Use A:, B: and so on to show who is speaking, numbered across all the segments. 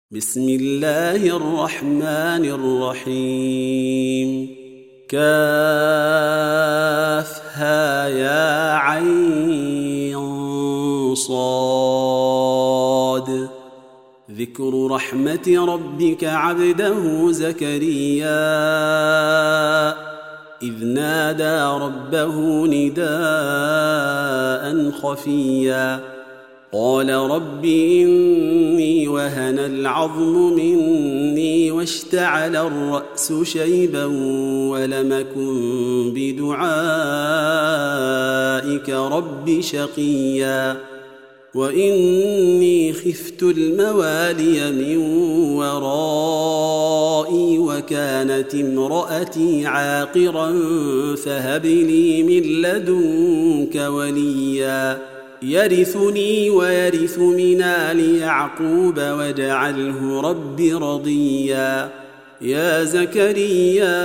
A: بسم الله الرحمن الرحيم كافها يا عين صاد ذكر رحمة ربك عبده زكريا إذ نادى ربه نداء خفيا قال رب إني وهن العظم مني واشتعل الرأس شيبا ولم أكن بدعائك رب شقيا وإني خفت الموالي من ورائي وكانت امرأتي عاقرا فهب لي من لدنك وليا يرثني ويرث من آل يعقوب واجعله رب رضيا يا زكريا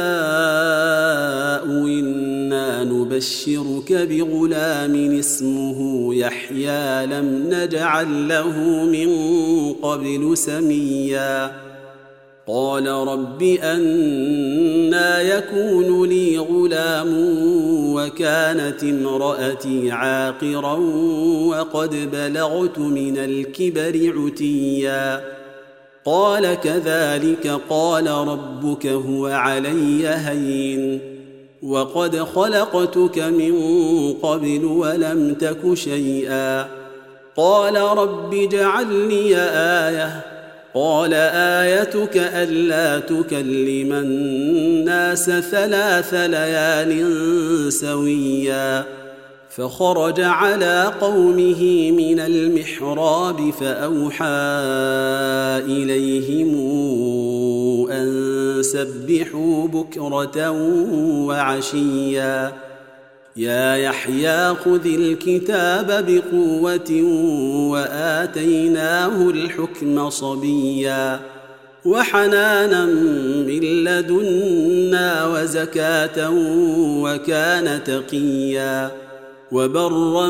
A: إنا نبشرك بغلام اسمه يحيى لم نجعل له من قبل سميا قال رب أنى يكون لي غلام وكانت امرأتي عاقرا وقد بلغت من الكبر عتيا قال كذلك قال ربك هو علي هين وقد خلقتك من قبل ولم تك شيئا قال رب اجعل لي آية قال آيتك ألا تكلم الناس 3 ليال سويا فخرج على قومه من المحراب فأوحى إليهم أن سبحوا بكرة وعشيا يا يحيى خذ الكتاب بقوة وآتيناه الحكم صبيا وحنانا من لدنا وزكاة وكان تقيا وبرا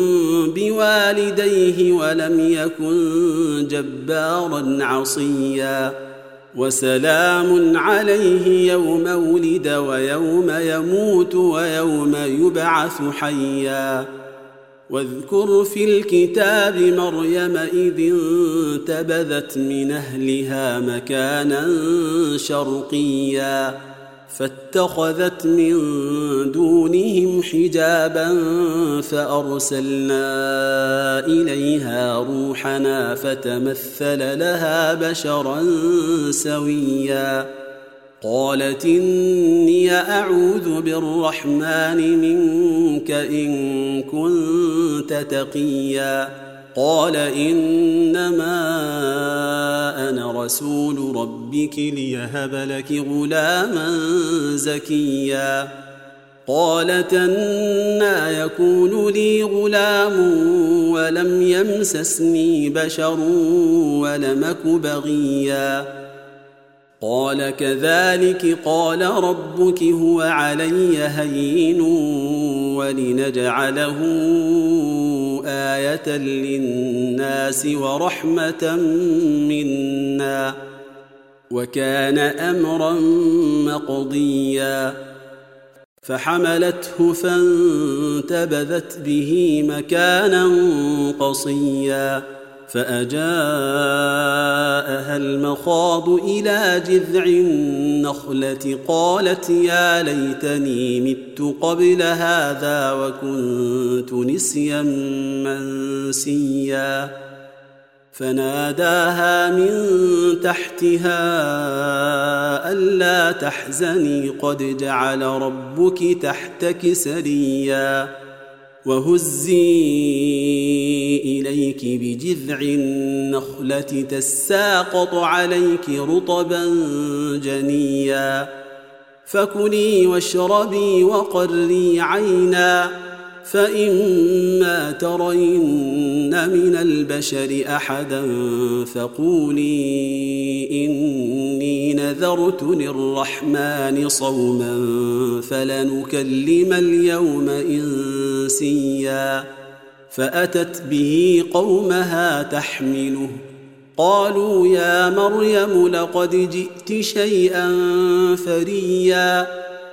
A: بوالديه ولم يكن جبارا عصيا وسلام عليه يوم ولد ويوم يموت ويوم يبعث حيا واذكر في الكتاب مريم إذ انتبذت من أهلها مكانا شرقيا فاتخذت من دونهم حجابا فأرسلنا إليها روحنا فتمثل لها بشرا سويا قالت إني أعوذ بالرحمن منك إن كنت تقيا قال إنما أنا رسول ربك ليهب لك غلاما زكيا قالت أنى يكون لي غلام ولم يمسسني بشر ولم أك بغيا قال كذلك قال ربك هو علي هين ولنجعله آية للناس ورحمة منا وكان أمرا مقضيا فحملته فانتبذت به مكانا قصيا فأجاءها المخاض إلى جذع النخلة قالت يا ليتني مت قبل هذا وكنت نسيا منسيا فناداها من تحتها ألا تحزني قد جعل ربك تحتك سريا وهزي إليك بجذع النخلة تساقط عليك رطبا جنيا فكلي واشربي وقري عينا فإما ترين من البشر أحدا فقولي إني نذرت للرحمن صوما فلنكلم اليوم إنسيا فأتت به قومها تحمله قالوا يا مريم لقد جئت شيئا فريا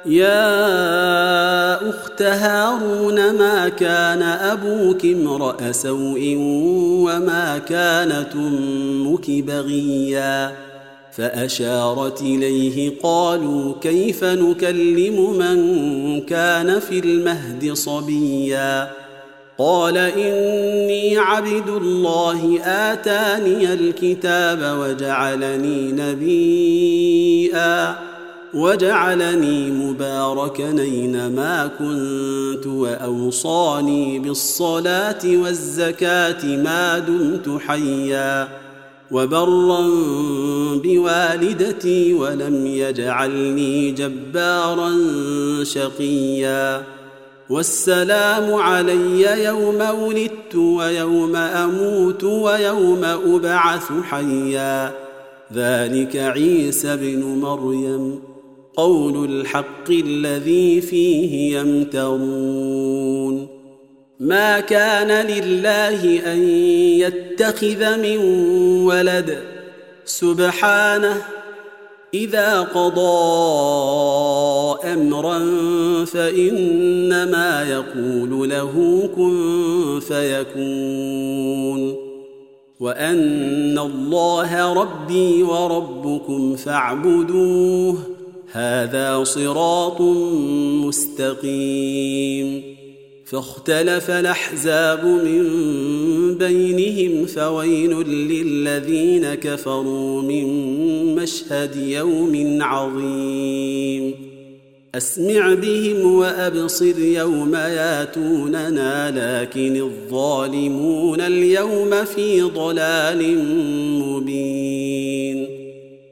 A: يا أخت هارون ما كان أبوك امرأ سوء وما كانت أمك بغيا فأشارت إليه قالوا كيف نكلم من كان في المهد صبيا قال إني عبد الله آتاني الكتاب وجعلني نبيا وجعلني مباركا أينما كنت وأوصاني بالصلاة والزكاة ما دمت حيا وبرا بوالدتي ولم يجعلني جبارا شقيا والسلام علي يوم ولدت ويوم أموت ويوم أبعث حيا ذلك عيسى بن مريم قول الحق الذي فيه يمترون ما كان لله أن يتخذ من ولد سبحانه إذا قضى أمرا فإنما يقول له كن فيكون وأن الله ربي وربكم فاعبدوه هذا صراط مستقيم فاختلف الأحزاب من بينهم فويل للذين كفروا من مشهد يوم عظيم أسمع بهم وأبصر يوم ياتوننا لكن الظالمون اليوم في ضلال مبين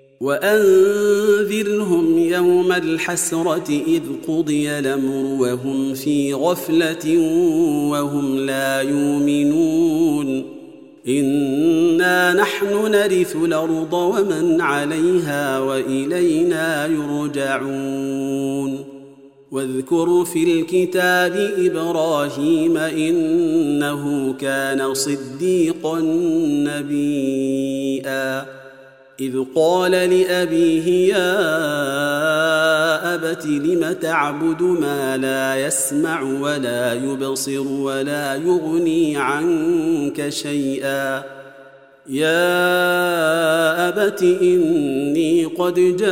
A: وأنذرهم يوم الحسرة إذ قضي الأمر وهم في غفلة وهم لا يؤمنون إنا نحن نرث الأرض ومن عليها وإلينا يرجعون واذكر في الكتاب إبراهيم إنه كان صديقا نبيا إذ قال لأبيه يا أبت لم تعبد ما لا يسمع ولا يبصر ولا يغني عنك شيئا يا أبت إني قد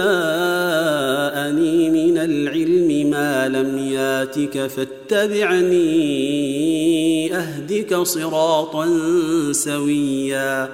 A: جاءني من العلم ما لم ياتك فاتبعني أهدك صراطا سويا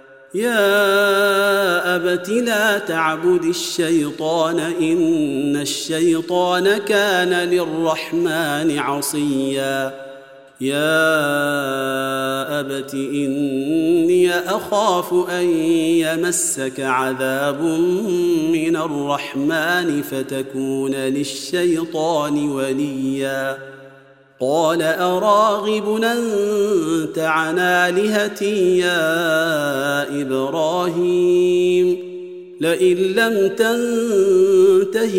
A: يا أبت لا تعبد الشيطان إن الشيطان كان للرحمن عصيا يا أبت إني أخاف أن يمسك عذاب من الرحمن فتكون للشيطان وليا قال أراغب أنت عن آلهتي يا إبراهيم لئن لم تنته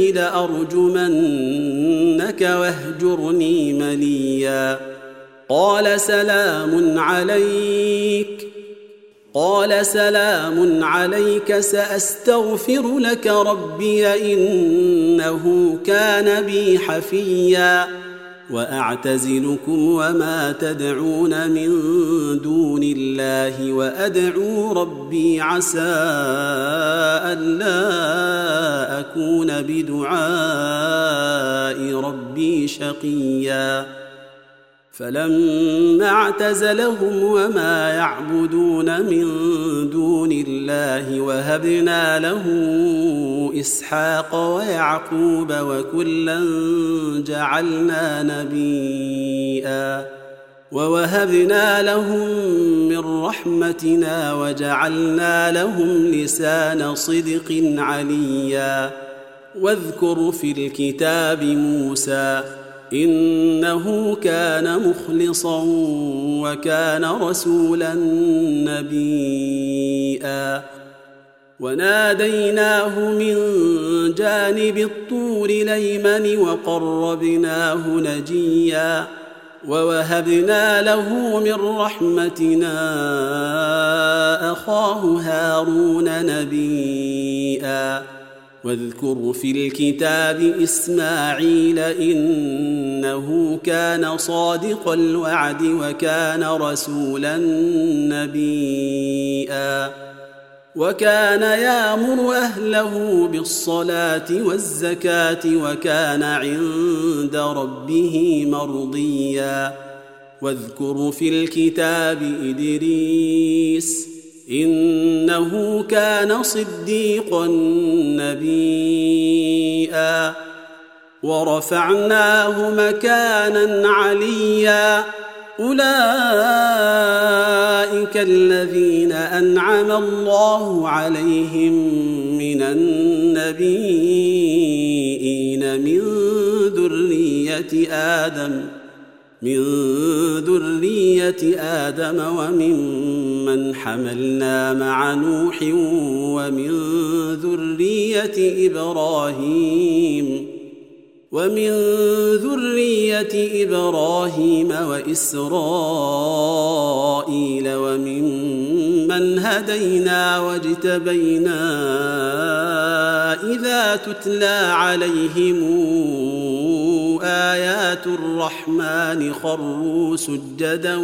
A: لأرجمنك واهجرني مليا قال سلام عليك سأستغفر لك ربي إنه كان بي حفيا وأعتزلكم وما تدعون من دون الله وأدعو ربي عسى ألا أكون بدعاء ربي شقيا فلما اعتزلهم وما يعبدون من دون الله وهبنا له إسحاق ويعقوب وكلا جعلنا نبيا ووهبنا لهم من رحمتنا وجعلنا لهم لسان صدق عليا واذكر في الكتاب موسى إنه كان مخلصا وكان رسولا نبيا وناديناه من جانب الطور الأيمن وقربناه نجيا ووهبنا له من رحمتنا أخاه هارون نبيا واذكر في الكتاب إسماعيل إنه كان صادق الوعد وكان رسولا نبيا وكان يأمر أهله بالصلاة والزكاة وكان عند ربه مرضيا واذكر في الكتاب إدريس إنه كان صديقا نبيا ورفعناه مكانا عليا أولئك الذين أنعم الله عليهم من النبيين من ذرية آدم وممن حملنا مع نوح ومن ذرية إبراهيم وإسرائيل وممن هدينا واجتبينا إذا تتلى عليهم آيات الرحمن خروا سجدا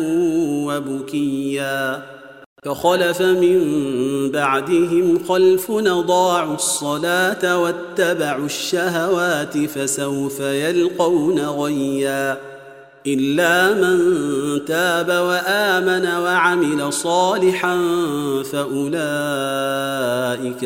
A: وبكيا فخلف من بعدهم خلف أضاعوا الصلاة واتبعوا الشهوات فسوف يلقون غيا إلا من تاب وآمن وعمل صالحا فأولئك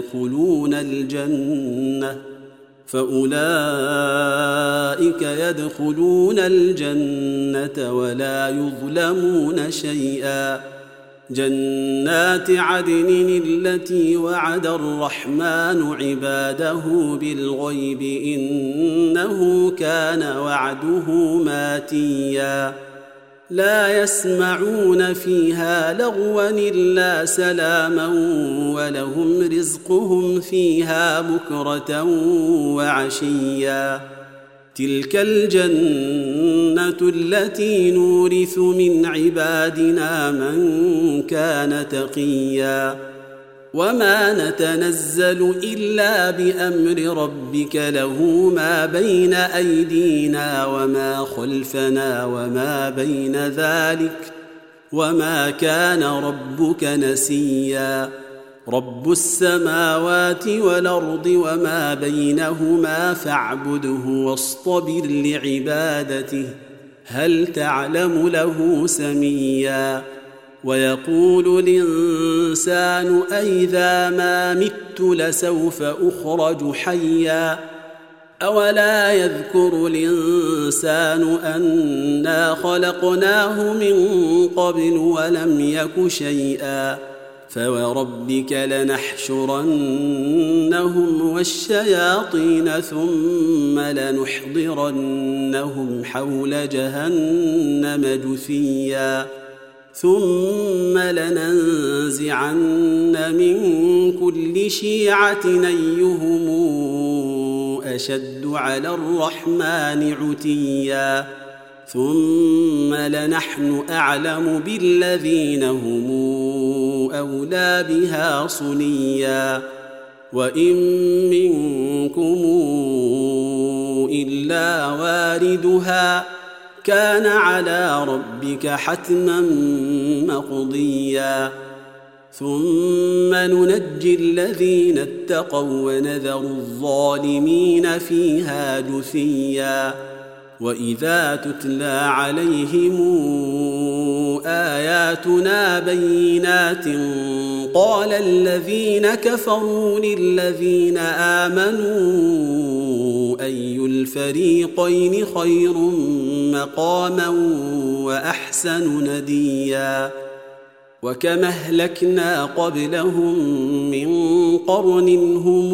A: يدخلون الجنة ولا يظلمون شيئا جنات عدن التي وعد الرحمن عباده بالغيب إنه كان وعده ماتيا لا يسمعون فيها لغوا إلا سلاما ولهم رزقهم فيها بكرة وعشيا تلك الجنة التي نورث من عبادنا من كان تقيا وما نتنزل إلا بأمر ربك له ما بين أيدينا وما خلفنا وما بين ذلك وما كان ربك نسيا رب السماوات والأرض وما بينهما فاعبده واصطبر لعبادته هل تعلم له سميا ويقول الإنسان أإذا ما مت لسوف أخرج حيا أولا يذكر الإنسان أنا خلقناه من قبل ولم يك شيئا فوربك لنحشرنهم والشياطين ثم لنحضرنهم حول جهنم جثيا ثم لننزعن من كل شيعة أيهم أشد على الرحمن عتيا ثم لنحن أعلم بالذين هم أولى بها صليا وإن منكم إلا واردها كان على ربك حتما مقضيا ثم ننجي الذين اتقوا ونذر الظالمين فيها جثيا وإذا تتلى عليهم آياتنا بينات قال الذين كفروا للذين آمنوا أي الفريقين خير مقاما وأحسن نديا وكم أهلكنا قبلهم من قرن هم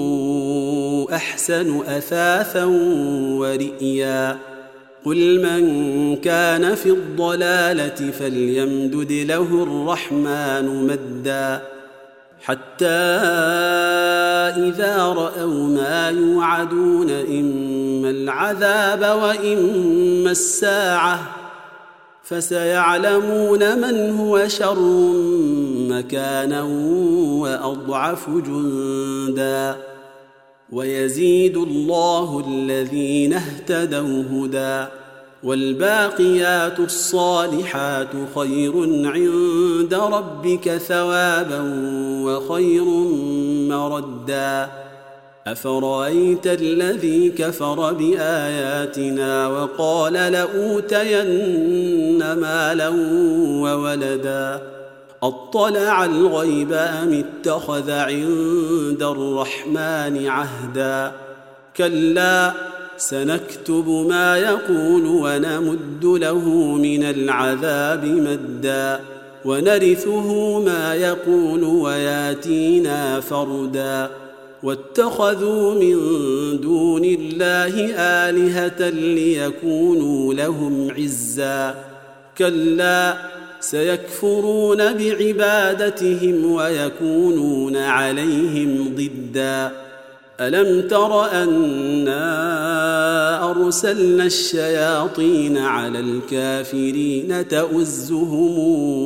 A: أحسن أثاثا ورئيا قل من كان في الضلالة فليمدد له الرحمن مدا حتى إذا رأوا ما يوعدون إما العذاب وإما الساعة فسيعلمون من هو شر مكانا وأضعف جندا ويزيد الله الذين اهتدوا هدى والباقيات الصالحات خير عند ربك ثوابا وخير مردا أفرأيت الذي كفر بآياتنا وقال لأوتين مالا وولدا أطلع الغيب أم اتخذ عند الرحمن عهدا كلا سنكتب ما يقول ونمد له من العذاب مدا ونرثه ما يقول وياتينا فردا واتخذوا من دون الله آلهة ليكونوا لهم عزا كلا سيكفرون بعبادتهم ويكونون عليهم ضدا ألم تر أنا أرسلنا الشياطين على الكافرين تؤزهم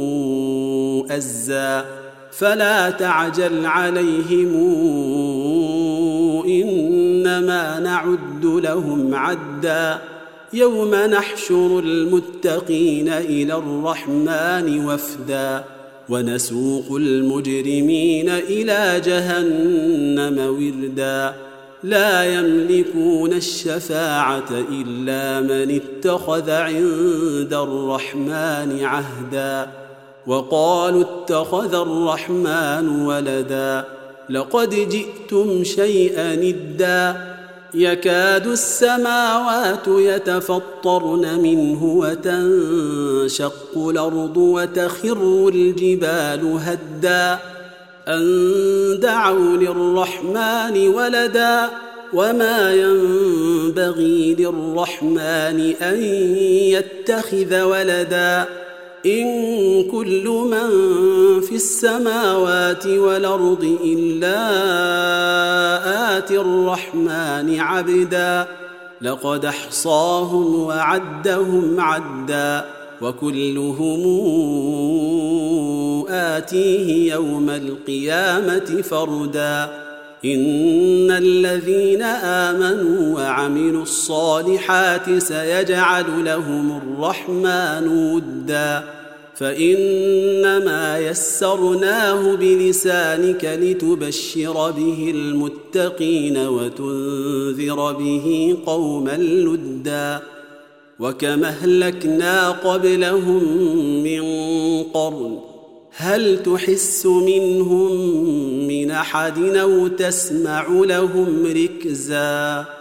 A: أزا فلا تعجل عليهم إنما نعد لهم عدا يوم نحشر المتقين إلى الرحمن وفدا ونسوق المجرمين إلى جهنم وردا لا يملكون الشفاعة إلا من اتخذ عند الرحمن عهدا وقالوا اتخذ الرحمن ولدا لقد جئتم شيئا إدا يكاد السماوات يتفطرن منه وتنشق الأرض وتخر الجبال هدا أن دعوا للرحمن ولدا وما ينبغي للرحمن أن يتخذ ولدا إن كل من في السماوات والأرض إلا آتي الرحمن عبدا لقد أحصاهم وعدهم عدا وكلهم آتيه يوم القيامة فردا إن الذين آمنوا وعملوا الصالحات سيجعل لهم الرحمن ودا فإنما يسرناه بلسانك لتبشر به المتقين وتنذر به قوما لدا وكم أهلكنا قبلهم من قرن هل تحس منهم من أحد أو تسمع لهم ركزا